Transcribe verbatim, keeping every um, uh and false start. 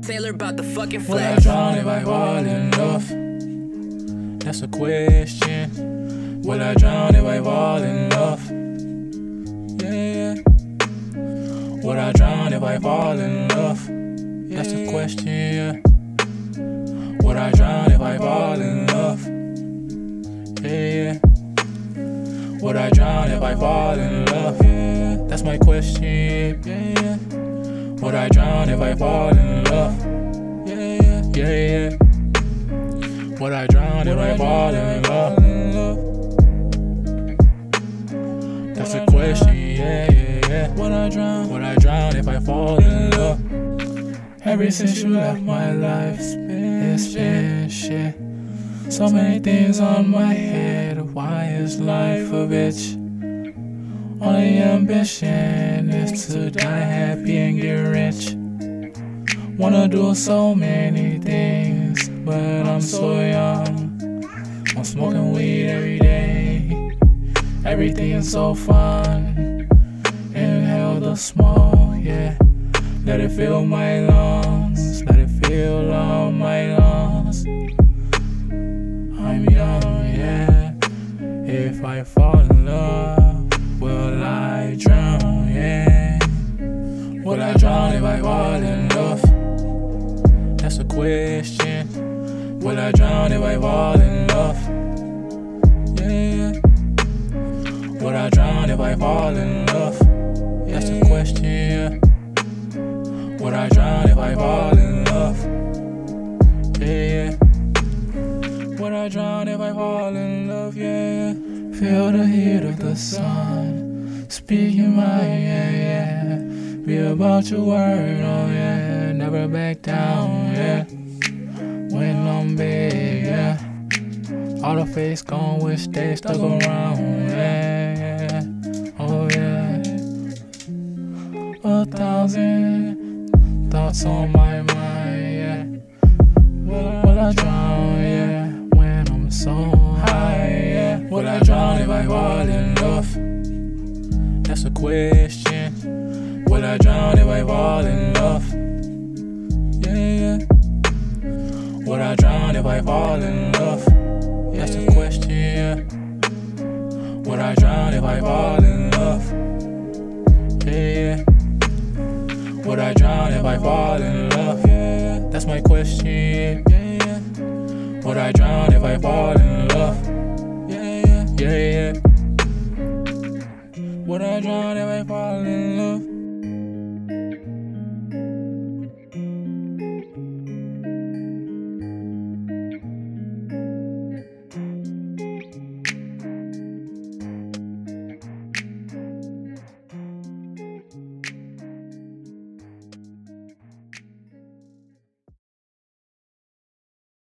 Taylor about the fucking Would I flex. drown if I fall in love? That's a question. Would I drown if I fall in love? Yeah, yeah. Would I drown if I fall in love? That's the question, yeah. Would I drown if I fall in love? Yeah, yeah. Would I drown if I fall in love? Yeah, that's my question, yeah, yeah. Would I drown if I fall in love? Yeah, yeah, yeah, yeah. Would I drown if I fall in love? That's a question, yeah, yeah, yeah. Would I drown? Would I drown if I fall in love? Ever since you left my life, it's been shit. So many things on my head. Why is life a bitch? Only ambition is to die happy and get rich. Wanna do so many things, but I'm so young. I'm smoking weed every day. Everything is so fun. Inhale the smoke, yeah. Let it fill my lungs. Let it fill all my lungs. I'm young, yeah. If I fall in love, will I drown, yeah? Will I drown if I fall in love? That's a question. Will I drown if I fall in love? Yeah. Will I drown if I fall in love? That's a question, yeah. Would I drown if I fall in love? Yeah. Would I drown if I fall in love? Yeah. Feel the heat of the sun, speaking my yeah, yeah. Be about your word, oh yeah. Never back down, yeah. When I'm big, yeah. All the face gone, wish they stuck around, yeah, yeah. Oh yeah. A thousand thoughts on my mind, yeah. Will I drown, yeah, when I'm so high, yeah. Will I drown if I fall in love? That's a question. Will I drown if I fall in love? Yeah, yeah. Will I drown if I fall in love? That's a question, yeah. Would I drown if I fall in love? Yeah, yeah. Would I drown if I fall in love? Yeah, that's my question, yeah, yeah. Would I drown if I fall in love? Yeah, yeah, yeah, yeah. Would I drown if I fall in love?